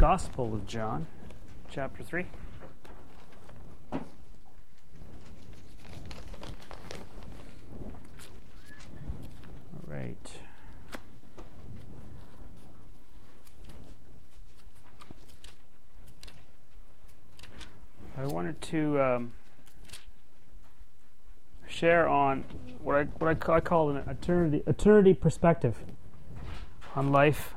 Gospel of John, chapter 3. All right. I wanted to share on what I call an eternity perspective on life.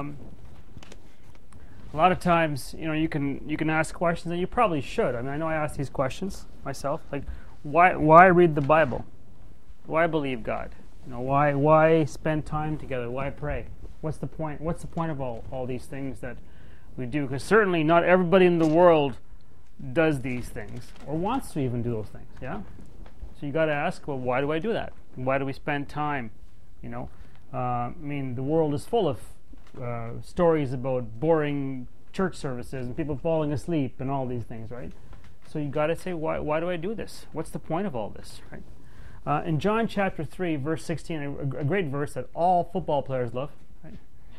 A lot of times, you can ask questions, and you probably should. I mean, I know I ask these questions myself, like why read the Bible? Why believe God? Why spend time together? Why pray? What's the point? What's the point of all these things that we do? Because certainly not everybody in the world does these things or wants to even do those things. Yeah. So you got to ask, well, why do I do that? Why do we spend time? I mean, the world is full of stories about boring church services and people falling asleep and all these things, right? So you got to say, why do I do this? What's the point of all this, right? In John chapter 3, verse 16, a great verse that all football players love, right?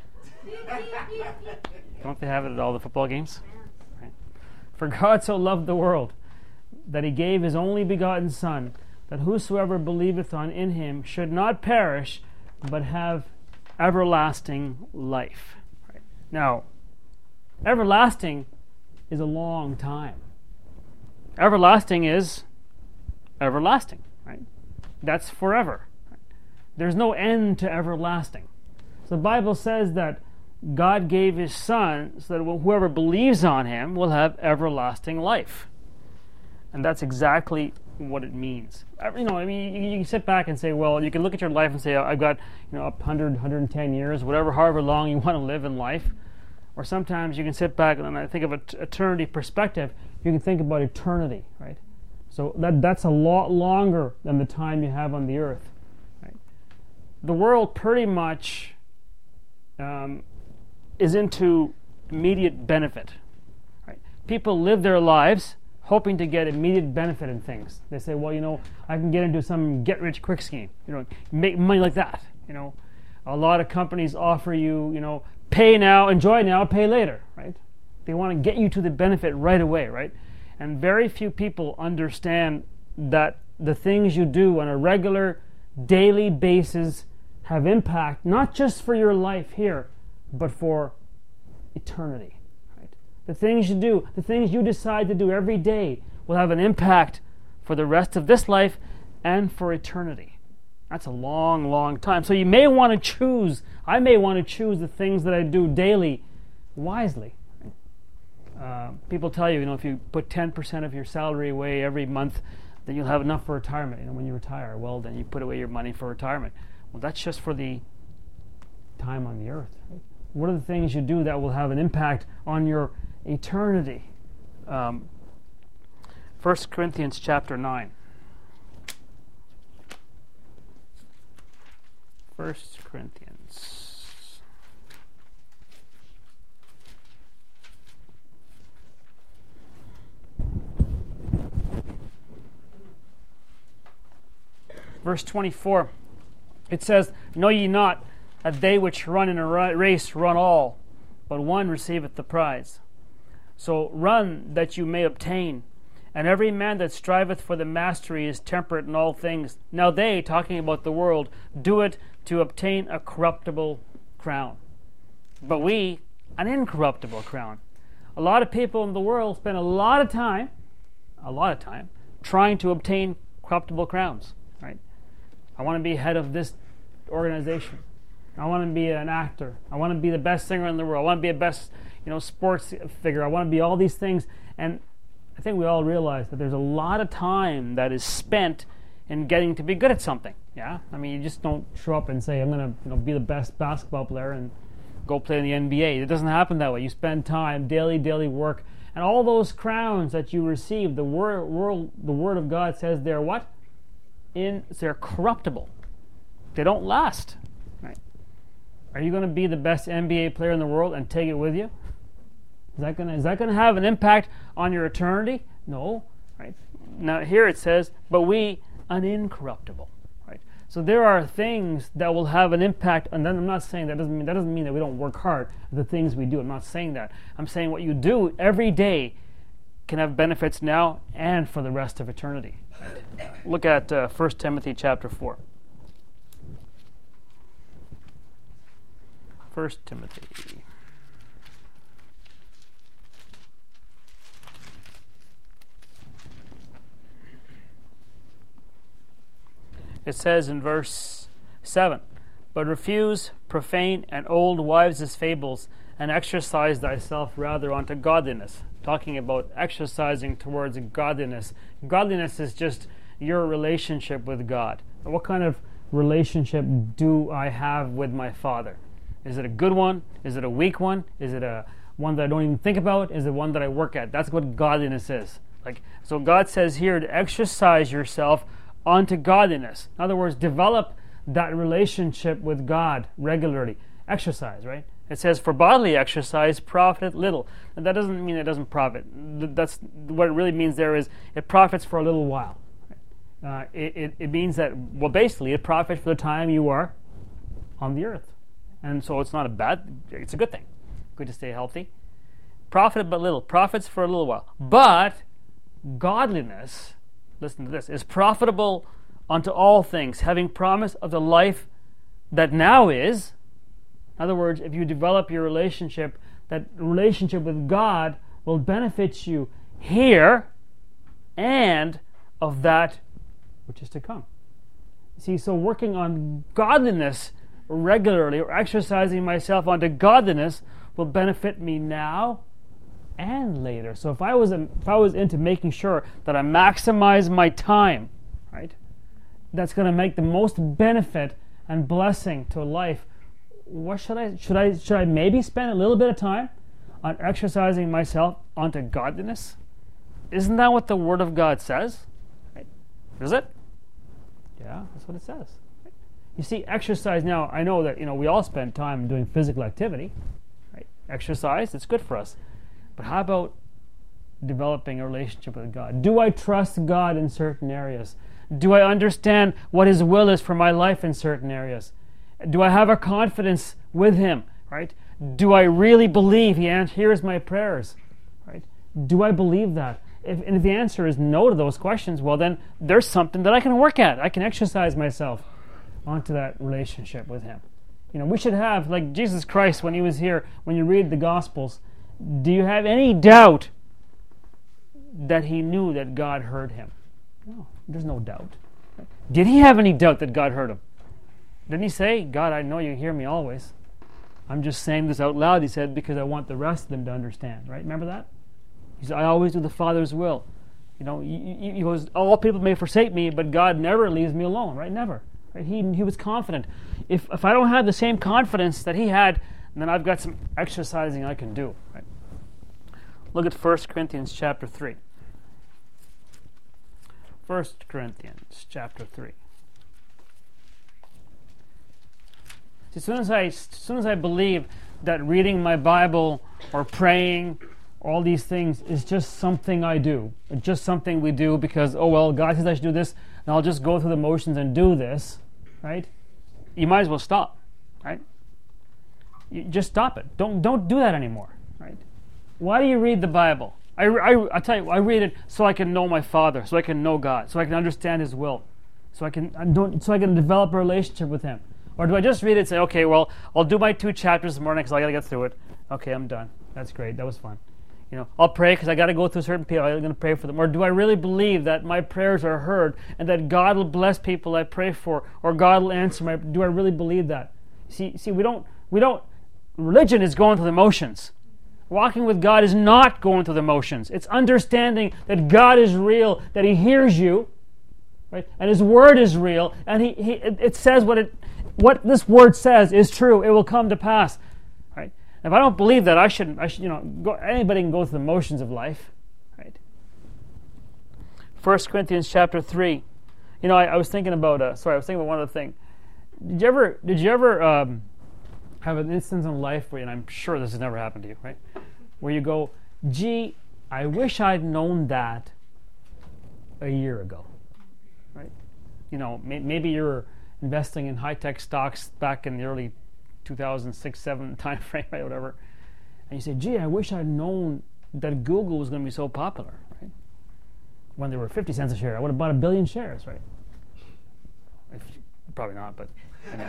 Don't they have it at all the football games? Right. For God so loved the world that he gave his only begotten Son, that whosoever believeth on in him should not perish, but have everlasting life. Right. Now, everlasting is a long time. Everlasting is everlasting, right? That's forever. Right? There's no end to everlasting. So the Bible says that God gave his Son so that whoever believes on him will have everlasting life. And that's exactly what it means. I mean, you can sit back and say, well, you can look at your life and say, I've got 100, 110 years, however long you want to live in life. Or sometimes you can sit back and I think of an eternity perspective, you can think about eternity, right? So that's a lot longer than the time you have on the earth. Right? The world pretty much is into immediate benefit. Right? People live their lives hoping to get immediate benefit in things. They say, well, I can get into some get-rich-quick scheme. Make money like that. A lot of companies offer you, pay now, enjoy now, pay later, right? They want to get you to the benefit right away, right? And very few people understand that the things you do on a regular, daily basis have impact, not just for your life here, but for eternity. The things you do, the things you decide to do every day will have an impact for the rest of this life and for eternity. That's a long, long time. So you may want to choose, I may want to choose the things that I do daily wisely. People tell you, if you put 10% of your salary away every month, then you'll have enough for retirement. When you retire, well, then you put away your money for retirement. Well, that's just for the time on the earth. Right? What are the things you do that will have an impact on your eternity? 1 Corinthians chapter 9. 1 Corinthians. Verse 24. It says, Know ye not that they which run in a race run all, but one receiveth the prize? So run that you may obtain. And every man that striveth for the mastery is temperate in all things. Now they, talking about the world, do it to obtain a corruptible crown. But we, an incorruptible crown. A lot of people in the world spend a lot of time, trying to obtain corruptible crowns. Right? I want to be head of this organization. I want to be an actor. I want to be the best singer in the world. I want to be the best sports figure. I want to be all these things. And I think we all realize that there's a lot of time that is spent in getting to be good at something. Yeah? I mean, you just don't show up and say, I'm going to be the best basketball player and go play in the NBA. It doesn't happen that way. You spend time, daily work. And all those crowns that you receive, the Word of God says they're what? They're corruptible. They don't last. Right? Are you going to be the best NBA player in the world and take it with you? Is that going to have an impact on your eternity? No. Right? Now here it says, but we an incorruptible. Right? So there are things that will have an impact, and then I'm not saying that doesn't mean that we don't work hard at the things we do. I'm not saying that. I'm saying what you do every day can have benefits now and for the rest of eternity. Look at 1 Timothy chapter 4. 1 Timothy. It says in verse 7, "But refuse profane and old wives' fables, and exercise thyself rather unto godliness." Talking about exercising towards godliness. Godliness is just your relationship with God. What kind of relationship do I have with my Father? Is it a good one? Is it a weak one? Is it a one that I don't even think about? Is it one that I work at? That's what godliness is. So God says here to exercise yourself unto godliness. In other words, develop that relationship with God regularly. Exercise, right? It says, "For bodily exercise profiteth little." And that doesn't mean it doesn't profit. That's what it really means there is it profits for a little while. It means that, well, basically, it profits for the time you are on the earth. And so it's not it's a good thing. Good to stay healthy. Profit but little. Profits for a little while. But godliness, listen to this, is profitable unto all things, having promise of the life that now is. In other words, if you develop your relationship, that relationship with God will benefit you here and of that which is to come. See, so working on godliness regularly, or exercising myself unto godliness, will benefit me now and later. So if I was into making sure that I maximize my time, right, that's going to make the most benefit and blessing to life, what should I maybe spend a little bit of time on exercising myself unto godliness? Isn't that what the Word of God says? Right? Is it? Yeah, that's what it says. Right? You see, exercise. Now I know that we all spend time doing physical activity. Right? Exercise, it's good for us. But how about developing a relationship with God? Do I trust God in certain areas? Do I understand what His will is for my life in certain areas? Do I have a confidence with Him? Right? Do I really believe He hears my prayers? Right? Do I believe that? If the answer is no to those questions, well then there's something that I can work at. I can exercise myself onto that relationship with Him. We should have, like Jesus Christ when He was here, when you read the Gospels, do you have any doubt that He knew that God heard Him? No, there's no doubt. Did He have any doubt that God heard Him? Didn't He say, "God, I know you hear me always. I'm just saying this out loud," He said, "because I want the rest of them to understand." Right? Remember that? He said, "I always do the Father's will." He goes, "All people may forsake me, but God never leaves me alone." Right? Never. Right? He was confident. If I don't have the same confidence that He had, then I've got some exercising I can do. Right? Look at 1 Corinthians chapter 3. 1 Corinthians chapter 3. As soon as I believe that reading my Bible or praying, all these things is just something I do, it's just something we do because, oh well, God says I should do this, and I'll just go through the motions and do this, right? You might as well stop, right? You just stop it. Don't do that anymore, right? Why do you read the Bible? I tell you, I read it so I can know my Father, so I can know God, so I can understand His will, so I can develop a relationship with Him. Or do I just read it and say, okay, well, I'll do my 2 chapters this morning because I got to get through it. Okay, I'm done. That's great. That was fun. I'll pray because I got to go through certain people. I'm going to pray for them. Or do I really believe that my prayers are heard and that God will bless people I pray for, or God will answer do I really believe that? See, we don't. Religion is going through the motions. Walking with God is not going through the motions. It's understanding that God is real, that He hears you, right? And His Word is real, and it says what this Word says is true. It will come to pass, right? If I don't believe that, I should anybody can go through the motions of life, right? 1 Corinthians chapter 3. I was thinking about one other thing. Did you ever have an instance in life where, and I'm sure this has never happened to you, right? Where you go, gee, I wish I'd known that a year ago, right? Maybe you're investing in high-tech stocks back in the early 2006-7 time frame, right, whatever. And you say, gee, I wish I'd known that Google was going to be so popular, right? When they were 50 cents a share, I would have bought 1 billion shares, right? Probably not, but anyway.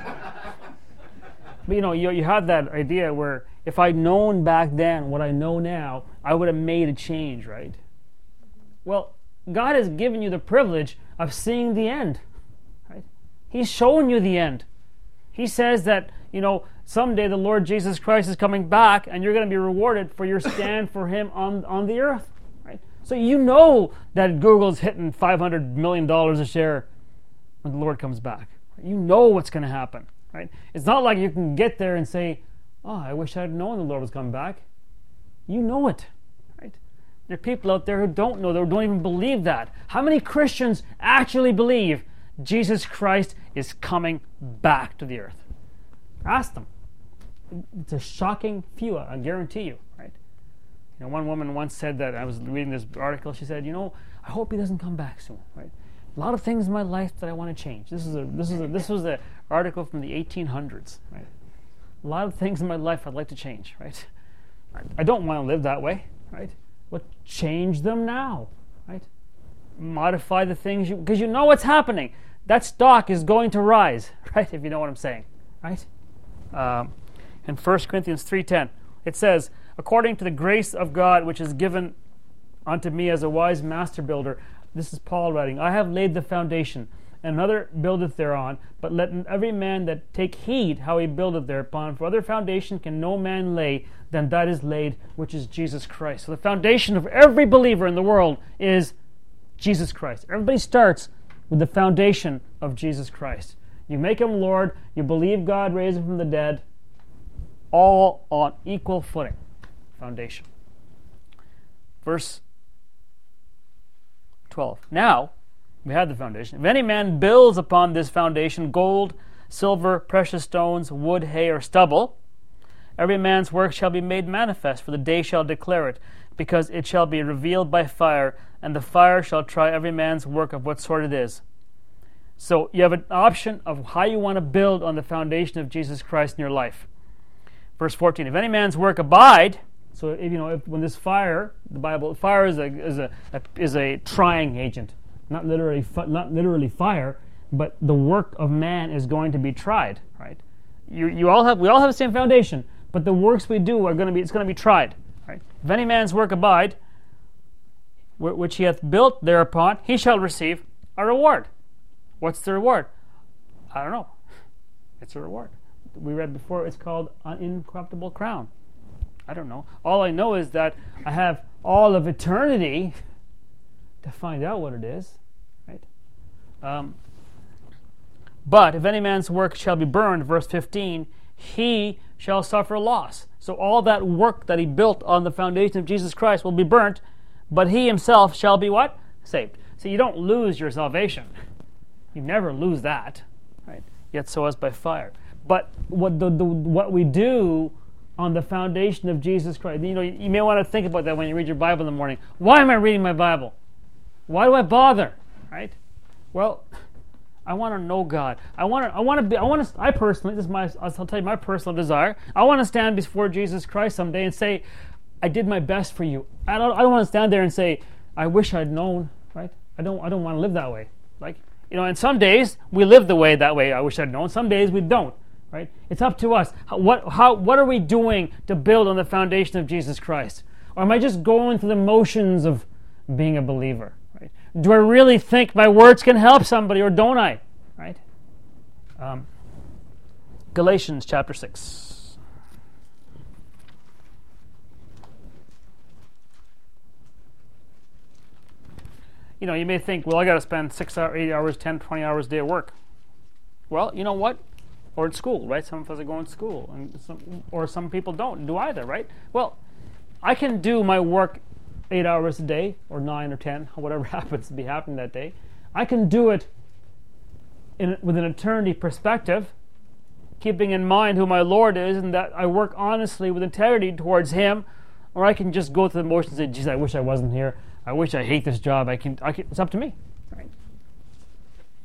But you have that idea where if I'd known back then what I know now, I would have made a change, right? Well, God has given you the privilege of seeing the end, right? He's shown you the end. He says that, someday the Lord Jesus Christ is coming back and you're going to be rewarded for your stand for Him on the earth, right? So you know that Google's hitting $500 million a share when the Lord comes back. You know what's going to happen, right? It's not like you can get there and say, oh, I wish I'd known the Lord was coming back. You know it, right? There are people out there who don't know, that don't even believe that. How many Christians actually believe Jesus Christ is coming back to the earth? Ask them. It's a shocking few, I guarantee you, right? One woman once said that, I was reading this article, she said, I hope he doesn't come back soon, right? A lot of things in my life that I want to change. This was an article from the 1800s, right? A lot of things in my life I'd like to change, right? I don't want to live that way, right? But change them now, right? Modify the things because you know what's happening. That stock is going to rise, right? If you know what I'm saying, right? In 1 Corinthians 3:10, it says, according to the grace of God which is given unto me as a wise master builder, this is Paul writing, I have laid the foundation, and another buildeth thereon, but let every man that take heed how he buildeth thereupon, for other foundation can no man lay than that is laid, which is Jesus Christ. So the foundation of every believer in the world is Jesus Christ. Everybody starts with the foundation of Jesus Christ. You make Him Lord, you believe God raised Him from the dead, all on equal footing. Foundation. Verse 12. Now, we have the foundation. If any man builds upon this foundation gold, silver, precious stones, wood, hay, or stubble, every man's work shall be made manifest, for the day shall declare it, because it shall be revealed by fire, and the fire shall try every man's work of what sort it is. So you have an option of how you want to build on the foundation of Jesus Christ in your life. Verse 14. If any man's work abide, so if when this fire, the Bible, fire is a trying agent, not literally fire, but the work of man is going to be tried, right? We all have the same foundation, but the works we do it's going to be tried, right? If any man's work abide, which he hath built thereupon, he shall receive a reward. What's the reward? I don't know. It's a reward. We read before, it's called an incorruptible crown. I don't know. All I know is that I have all of eternity to find out what it is, right? But if any man's work shall be burned, verse 15, he shall suffer loss. So all that work that he built on the foundation of Jesus Christ will be burnt, but he himself shall be what? Saved. So you don't lose your salvation. You never lose that, right? Yet so as by fire. But what we do on the foundation of Jesus Christ, you may want to think about that when you read your Bible in the morning. Why am I reading my Bible? Why do I bother? Right? Well, I want to know God. I personally, I'll tell you my personal desire. I want to stand before Jesus Christ someday and say, I did my best for you. I don't want to stand there and say, I wish I'd known, right? I don't want to live that way. And some days we live that way, I wish I'd known. Some days we don't, right? It's up to us. What are we doing to build on the foundation of Jesus Christ? Or am I just going through the motions of being a believer, right? Do I really think my words can help somebody, or don't I, right? Galatians chapter 6. You may think, well, I got to spend 6 hours, 8 hours, 10, 20 hours a day at work. Well, you know what? Or at school, right? Some of us are going to school, or some people don't do either, right? Well, I can do my work 8 hours a day, or 9 or 10, whatever happens to be happening that day. I can do it with an eternity perspective, keeping in mind who my Lord is, and that I work honestly with integrity towards Him, or I can just go through the motions and say, geez, I wish I wasn't here. I wish I hate this job. It's up to me. Right?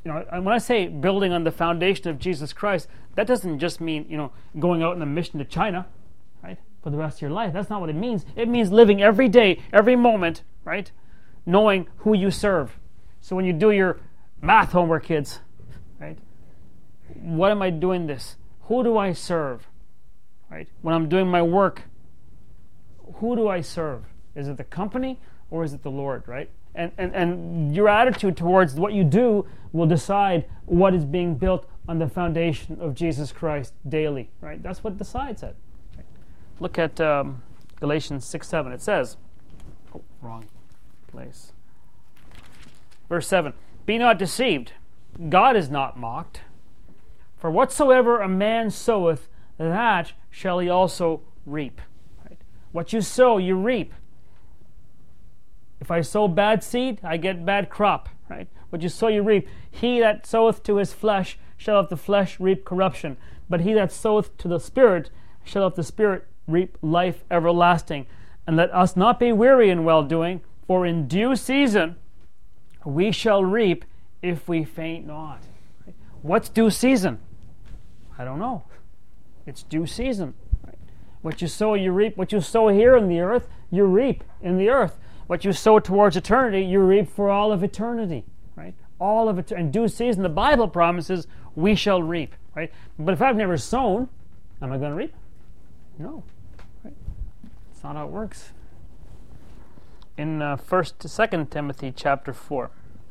and when I say building on the foundation of Jesus Christ, that doesn't just mean, going out on a mission to China, right, for the rest of your life. That's not what it means. It means living every day, every moment, right, knowing who you serve. So when you do your math homework, kids, right, what am I doing this? Who do I serve? Right? When I'm doing my work, who do I serve? Is it the company or is it the Lord, right? And your attitude towards what you do will decide what is being built on the foundation of Jesus Christ daily, right? That's what decides it. Right? Look at Galatians 6:7. It says, wrong place. Verse 7, "Be not deceived, God is not mocked. For whatsoever a man soweth, that shall he also reap." Right? What you sow, you reap. If I sow bad seed, I get bad crop. Right? What you sow, you reap. He that soweth to his flesh shall of the flesh reap corruption. But he that soweth to the Spirit shall of the Spirit reap life everlasting. And let us not be weary in well-doing, for in due season we shall reap if we faint not. Right? What's due season? I don't know. It's due season. Right? What you sow, you reap. What you sow here in the earth, you reap in the earth. What you sow towards eternity, you reap for all of eternity. Right? All of it. In due season, the Bible promises we shall reap. Right? But if I've never sown, am I going to reap? No. Right? That's not how it works. In 2 Timothy chapter 4.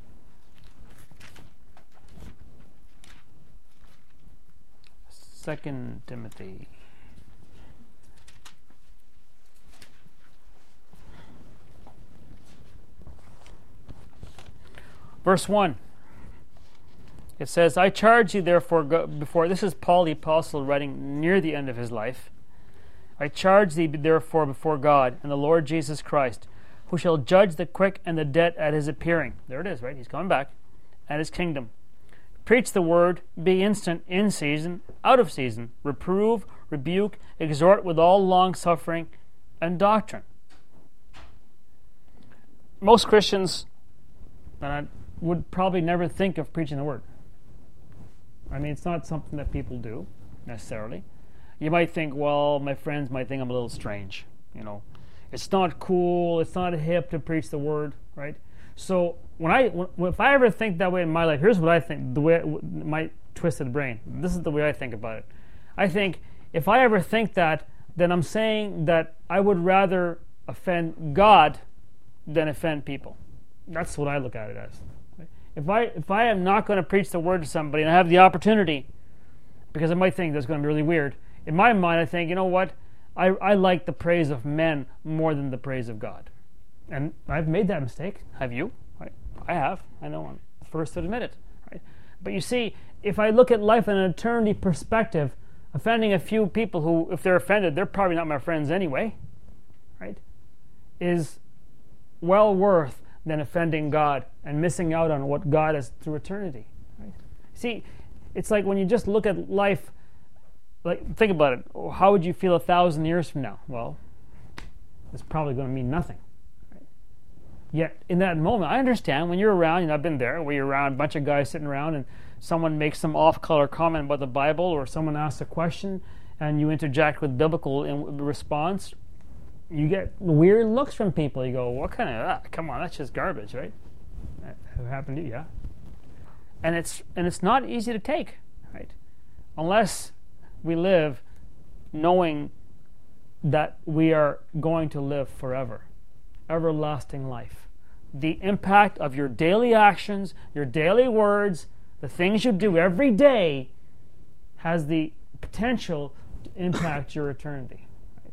2 Timothy. Verse 1. It says, "I charge you therefore before," this is Paul the Apostle writing near the end of his life, "I charge thee therefore before God and the Lord Jesus Christ, who shall judge the quick and the dead at his appearing." There it is, right? He's coming back. "At his kingdom. Preach the word, be instant in season, out of season, reprove, rebuke, exhort with all long-suffering and doctrine." Most Christians would probably never think of preaching the word. I mean, it's not something that people do, necessarily. You might think, well, my friends might think I'm a little strange. It's not cool, it's not hip to preach the word, right? So if I ever think that way in my life, here's what I think, my twisted brain. This is the way I think about it. I think if I ever think that, then I'm saying that I would rather offend God than offend people. That's what I look at it as. If I am not going to preach the word to somebody and I have the opportunity, because I might think that's going to be really weird, in my mind I think, you know what, I like the praise of men more than the praise of God. And I've made that mistake. Have you? Right? I have. I know. I'm the first to admit it. Right? But you see, if I look at life in an eternity perspective, offending a few people who, if they're offended, they're probably not my friends anyway, right, is well worth than offending God and missing out on what God is through eternity. Right? See, it's like when you just look at life, like think about it. How would you feel 1,000 years from now? Well, it's probably going to mean nothing. Right? Yet, in that moment, I understand when you're around, I've been there, where you're around a bunch of guys sitting around and someone makes some off-color comment about the Bible, or someone asks a question and you interject with biblical response. You get weird looks from people. You go, what kind of, come on, that's just garbage, right? That happened to you, yeah. And it's not easy to take, right? Unless we live knowing that we are going to live forever. Everlasting life. The impact of your daily actions, your daily words, the things you do every day has the potential to impact your eternity.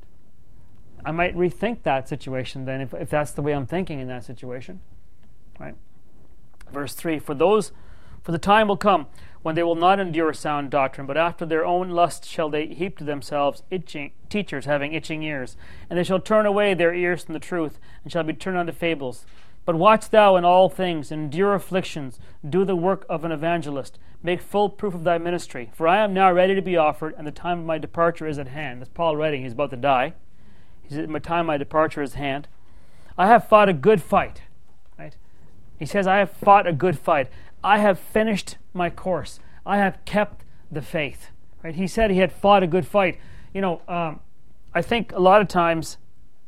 I might rethink that situation then if that's the way I'm thinking in that situation. Right? Verse 3, For the time will come when they will not endure sound doctrine, but after their own lust shall they heap to themselves teachers having itching ears, and they shall turn away their ears from the truth, and shall be turned unto fables. But watch thou in all things, endure afflictions, do the work of an evangelist, make full proof of thy ministry. For I am now ready to be offered, and the time of my departure is at hand. That's Paul writing, he's about to die. He said, my departure is at hand. I have fought a good fight. Right? He says, I have fought a good fight. I have finished my course. I have kept the faith. Right? He said he had fought a good fight. I think a lot of times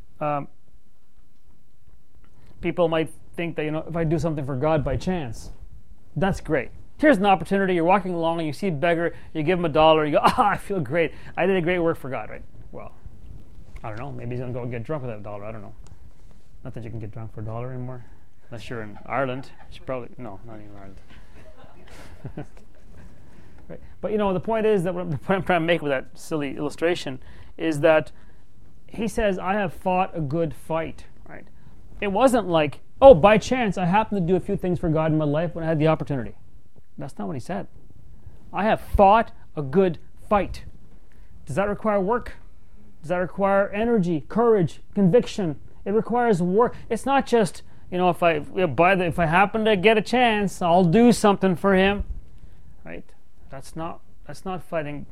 people might think that, if I do something for God by chance, that's great. Here's an opportunity. You're walking along and you see a beggar. You give him $1. You go, I feel great. I did a great work for God, right? Well, I don't know. Maybe he's going to go get drunk with that $1. I don't know. Not that you can get drunk for $1 anymore. Unless you're in Ireland. You should probably... No, not even Ireland. Right. But, the point is that what I'm trying to make with that silly illustration is that he says, I have fought a good fight. Right? It wasn't like, by chance, I happened to do a few things for God in my life when I had the opportunity. That's not what he said. I have fought a good fight. Does that require work? Does that require energy, courage, conviction? It requires work. It's not just, if I happen to get a chance, I'll do something for him. Right? That's not fighting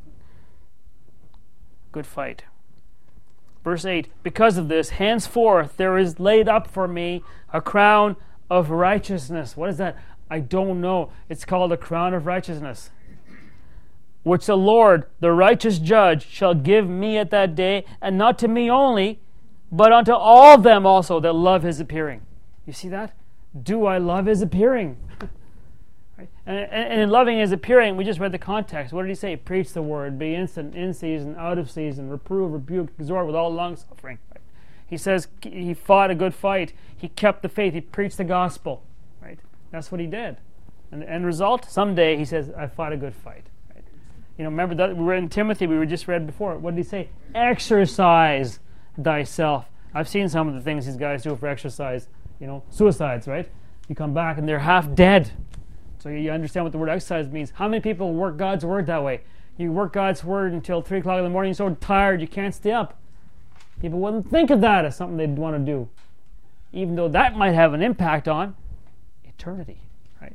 good fight. Verse 8, because of this, henceforth there is laid up for me a crown of righteousness. What is that? I don't know. It's called a crown of righteousness, which the Lord, the righteous judge, shall give me at that day, and not to me only, but unto all them also that love his appearing. You see that? Do I love his appearing? Right? And in loving his appearing, we just read the context. What did he say? Preach the word, be instant, in season, out of season, reprove, rebuke, exhort with all long suffering. Right? He says he fought a good fight. He kept the faith. He preached the gospel. Right? That's what he did. And the end result, someday he says, I fought a good fight. Right? Remember that we were in Timothy, we were just read before. What did he say? Exercise thyself. I've seen some of the things these guys do for exercise. Suicides, right? You come back and they're half dead. So you understand what the word exercise means. How many people work God's word that way? You work God's word until 3 o'clock in the morning, you're so tired you can't stay up. People wouldn't think of that as something they'd want to do, even though that might have an impact on eternity. Right?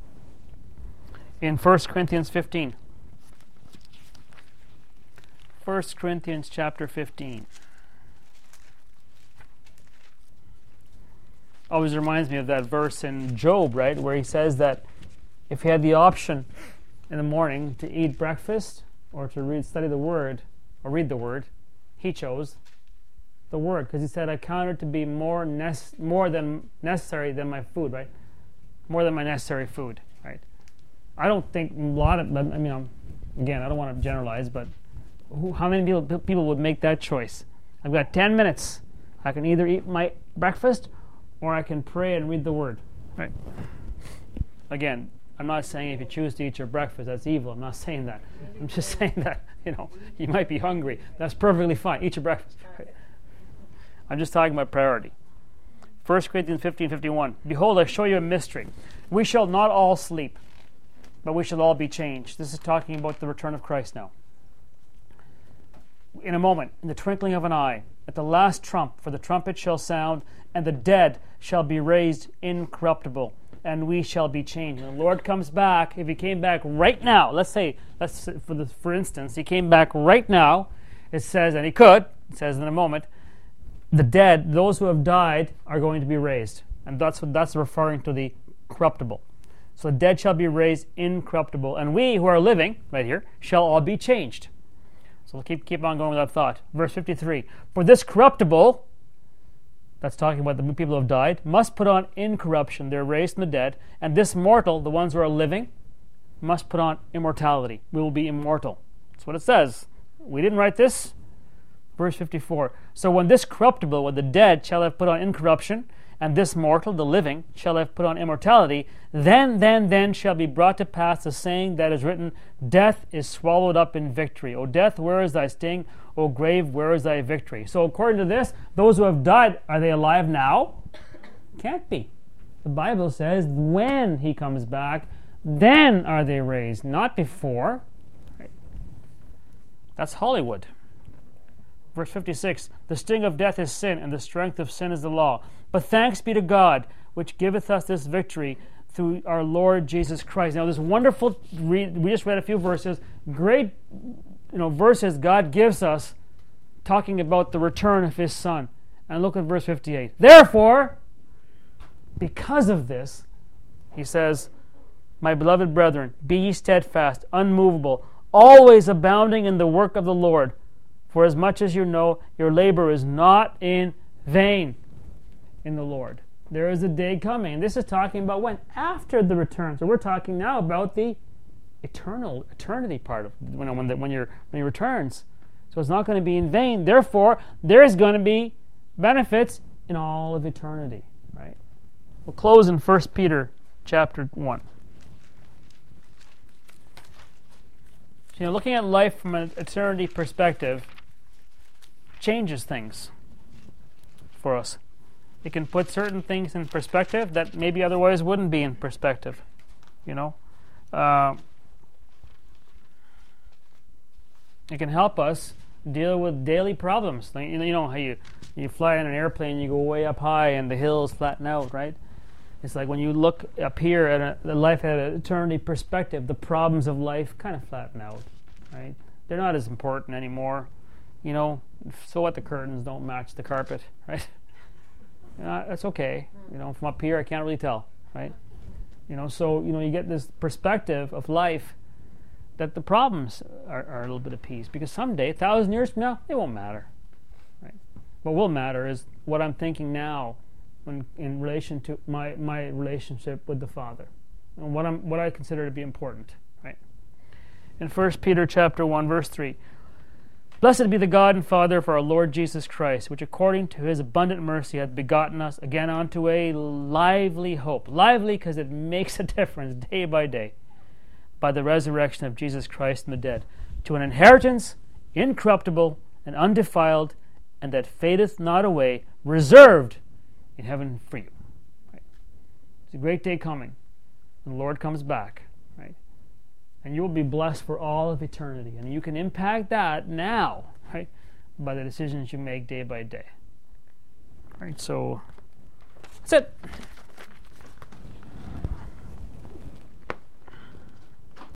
In 1 Corinthians 15. 1 Corinthians chapter 15. Always reminds me of that verse in Job, right, where he says that if he had the option in the morning to eat breakfast or to study the Word or read the Word, he chose the Word because he said, I count it to be more than necessary than my food, right? More than my necessary food, right? I don't think a lot of, again, I don't want to generalize, but how many people would make that choice? I've got 10 minutes. I can either eat my breakfast or I can pray and read the Word, right? Again, I'm not saying if you choose to eat your breakfast, that's evil. I'm not saying that. I'm just saying that, you might be hungry. That's perfectly fine. Eat your breakfast. Right? I'm just talking about priority. 1 Corinthians 15:51. Behold, I show you a mystery. We shall not all sleep, but we shall all be changed. This is talking about the return of Christ now. In a moment, in the twinkling of an eye, at the last trump, for the trumpet shall sound, and the dead shall be raised incorruptible, and we shall be changed. When the Lord comes back, if he came back right now, let's say for instance, he came back right now, it says, and he could, it says in a moment, the dead, those who have died, are going to be raised. And that's referring to the corruptible. So the dead shall be raised incorruptible, and we who are living, right here, shall all be changed. So we'll keep on going with that thought. Verse 53, for this corruptible, that's talking about the people who have died, must put on incorruption, they're raised from the dead, and this mortal, the ones who are living, must put on immortality. We will be immortal. That's what it says. We didn't write this. Verse 54, so when this corruptible, when the dead shall have put on incorruption, and this mortal, the living, shall have put on immortality, then shall be brought to pass the saying that is written, death is swallowed up in victory. O death, where is thy sting? O grave, where is thy victory? So according to this, those who have died, are they alive now? Can't be. The Bible says when he comes back, then are they raised, not before. Right? That's Hollywood. Verse 56, the sting of death is sin, and the strength of sin is the law. But thanks be to God, which giveth us this victory through our Lord Jesus Christ. Now this wonderful, we just read a few verses, great verses God gives us talking about the return of his Son. And look at verse 58. Therefore, because of this, he says, My beloved brethren, be ye steadfast, unmovable, always abounding in the work of the Lord. For as much as you know, your labor is not in vain in the Lord. There is a day coming. And this is talking about when? After the return. So we're talking now about the eternity part of when he returns. So it's not going to be in vain. Therefore, there's going to be benefits in all of eternity. Right? We'll close in 1 Peter chapter 1. So, looking at life from an eternity perspective changes things for us. It can put certain things in perspective that maybe otherwise wouldn't be in perspective. It can help us deal with daily problems. Like, you know how you fly in an airplane, you go way up high and the hills flatten out, right? It's like when you look up here at the life at an eternity perspective, the problems of life kind of flatten out, right? They're not as important anymore. So what, the curtains don't match the carpet, right? That's okay. From up here I can't really tell, right? So you get this perspective of life that the problems are a little bit appeased, because someday, 1,000 years from now, it won't matter, right? What will matter is what I'm thinking now in relation to my relationship with the Father, and what I consider to be important, right? In 1 Peter chapter 1, verse 3, Blessed be the God and Father of our Lord Jesus Christ, which according to his abundant mercy hath begotten us again unto a lively hope. Lively because it makes a difference day by day, by the resurrection of Jesus Christ from the dead, to an inheritance incorruptible and undefiled, and that fadeth not away, reserved in heaven for you. Right? It's a great day coming when the Lord comes back, right? And you will be blessed for all of eternity. And you can impact that now, right, by the decisions you make day by day. All right, so that's it.